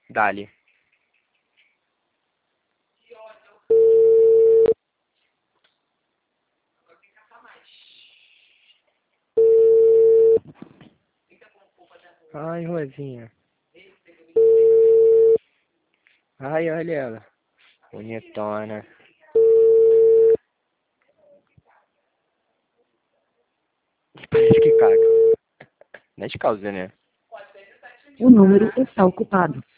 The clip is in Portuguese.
Dali. Ai, Rosinha. Ai, olha ela. Bonitona. Parece que caga. Não é de causa, né? O número está ocupado.